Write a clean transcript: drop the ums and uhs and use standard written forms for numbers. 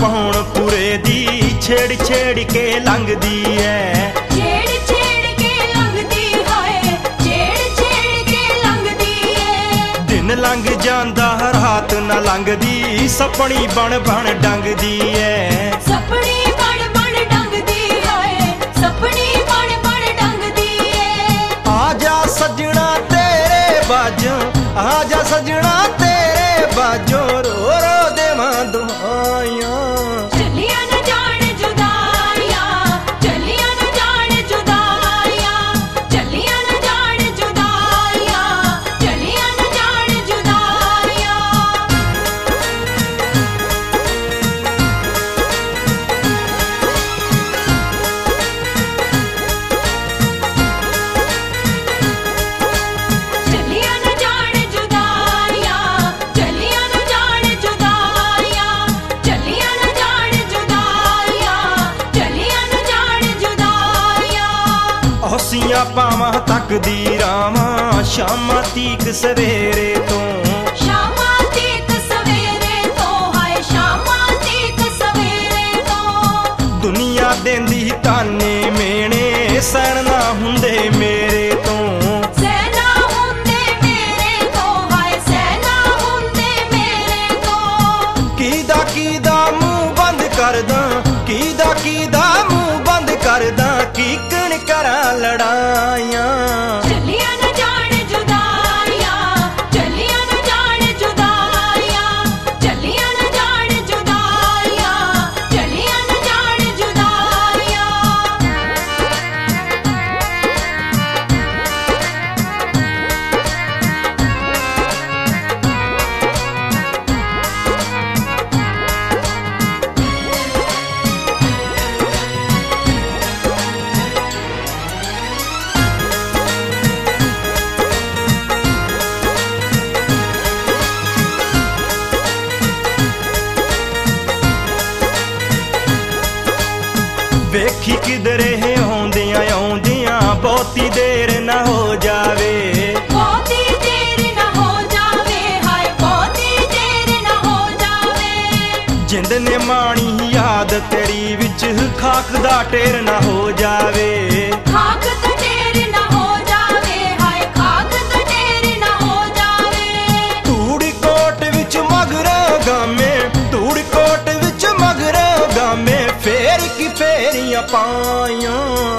ਹੁਣ ਪੂਰੇ ਦੀ ਛੇੜ ਛੇੜ ਕੇ ਲੰਘਦੀ ਐ। ਛੇੜ ਛੇੜ ਕੇ ਲੰਘਦੀ ਹਾਏ, ਛੇੜ ਛੇੜ ਕੇ ਲੰਘਦੀ ਏ। ਦਿਨ ਲੰਘ ਜਾਂਦਾ ਰਾਤ ਨਾ ਲੰਘਦੀ, ਸਪਣੀ ਬਣ ਬਣ ਡੰਗਦੀ ਐ। ਸਪਣੀ ਬਣ ਬਣ ਡੰਗਦੀ ਹਾਏ, ਸਪਣੀ ਬਣ ਬਣ ਡੰਗਦੀ ਏ। ਆ ਜਾ ਸੱਜਣਾ ਤੇਰੇ ਬਾਝੋਂ, ਆ ਜਾ ਸੱਜਣਾ ਤੇਰੇ ਬਾਝੋਂ ਰੋ ਰੋ ਦੇਵਾਂ ਦੁਹਾਈਆਂ। ਚੱਲੀਆਂ ਨਾ ਜਾਣ ਜੁਦਾਈਆਂ, ਚੱਲੀਆਂ ਨਾ ਜਾਣ ਜੁਦਾਈਆਂ, ਚੱਲੀਆਂ ਨਾ ਜਾਣ ਜੁਦਾਈਆਂ, ਚੱਲੀਆਂ ਨਾ ਜਾਣ ਜੁਦਾਈਆਂ। ਚੱਲੀਆਂ ਨਾ ਜਾਣ ਜੁਦਾਈਆਂ, ਚੱਲੀਆਂ ਨਾ ਜਾਣ ਜੁਦਾਈਆਂ, ਚੱਲੀਆਂ ਨਾ ਜਾਣ ਜੁਦਾਈਆਂ, ਚੱਲੀਆਂ ਨਾ ਜਾਣ ਜੁਦਾਈਆਂ। ਹਸੀਆਂ ਪਾਵਾਂ ਤੱਕਦੀ ਰਾਵਾਂ, ਸ਼ਾਮਾਂ ਤੀਕ ਸਵੇਰੇ ਤੋਂ। ਸ਼ਾਮਾਂ ਤੀਕ ਸਵੇਰੇ ਤੋਂ ਹਾਏ, ਸ਼ਾਮਾਂ ਤੀਕ ਸਵੇਰੇ ਤੋਂ। ਦੁਨੀਆ ਦੇਂਦੀ ਤਾਨੇ ਮੇਣੇ, ਸਹਿਣ ਨਾ ਹੁੰਦੇ ਮੇਰੇ ਤੋਂ। ਸਹਿਣਾ ਹੁੰਦੇ ਮੇਰੇ ਤੋਂ ਹਾਏ, ਸਹਿਣਾ ਹੁੰਦੇ ਮੇਰੇ ਤੋਂ। ਕਿਹਦਾ ਮੂੰਹ ਬੰਦ ਕਰਦਾ, ਕਿਹਦਾ ਮੂੰਹ ਬੰਦ ਕਰਦਾ, ਕੀਕਣ ਕਰਾਂ ਲੜਾਈਆਂ। ਚੱਲੀਆਂ ਨਾ ਜਾਣ ਜੁਦਾਈਆਂ, ਚੱਲੀਆਂ ਨਾ ਜਾਣ ਜੁਦਾਈਆਂ, ਚੱਲੀਆਂ ਨਾ ਜਾਣ ਜੁਦਾਈਆਂ, ਚੱਲੀਆਂ ਨਾ ਜਾਣ ਜੁਦਾਈਆਂ। ਵੇਖੀ ਕਿਧਰੇ ਆਉਂਦਿਆਂ ਆਉਂਦਿਆਂ ਬਹੁਤੀ ਦੇਰ ਨਾ ਹੋ ਜਾਵੇ। ਬਹੁਤੀ ਦੇਰ ਨਾ ਹੋ ਜਾਵੇ ਹਾਏ, ਬਹੁਤੀ ਦੇਰ ਨਾ ਹੋ ਜਾਵੇ। ਜਿੰਦ ਨੇ ਮਾਣੀ ਯਾਦ ਤੇਰੀ ਵਿੱਚ, ਖਾਕ ਦਾ ਢੇਰ ਨਾ ਹੋ ਜਾਵੇ। ਖਾਕ ਦਾ ਢੇਰ ਨਾ ਹੋ ਜਾਵੇ ਹਾਏ, ਖਾਕ ਦਾ ਢੇਰ ਨਾ ਹੋ ਜਾਵੇ। ਧੂੜੀ ਕੋਟ ਵਿੱਚ ਮਗਰੋਂ ਗਾਮੇ, ਧੂੜੀ ਕੋਟ ਵਿੱਚ ਮਗਰੋਂ ਗਾਮੇ, ਫੇਰ ਕੀ ਫੇਰੀਆਂ ਪਾਈਆਂ।